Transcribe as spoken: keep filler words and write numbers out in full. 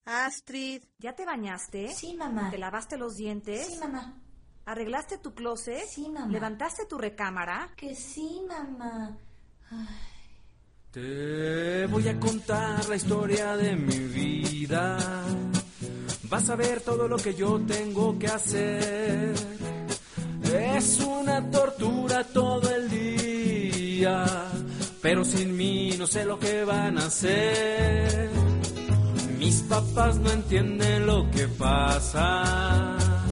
Astrid. ¿Ya te bañaste? Sí, mamá. ¿Te lavaste los dientes? Sí, mamá. ¿Arreglaste tu closet? Sí, mamá. ¿Levantaste tu recámara? Que sí, mamá. Ay. Te voy a contar la historia de mi vida. Vas a ver todo lo que yo tengo que hacer. Es una tortura todo el día, pero sin mí no sé lo que van a hacer. Mis papás no entienden lo que pasa.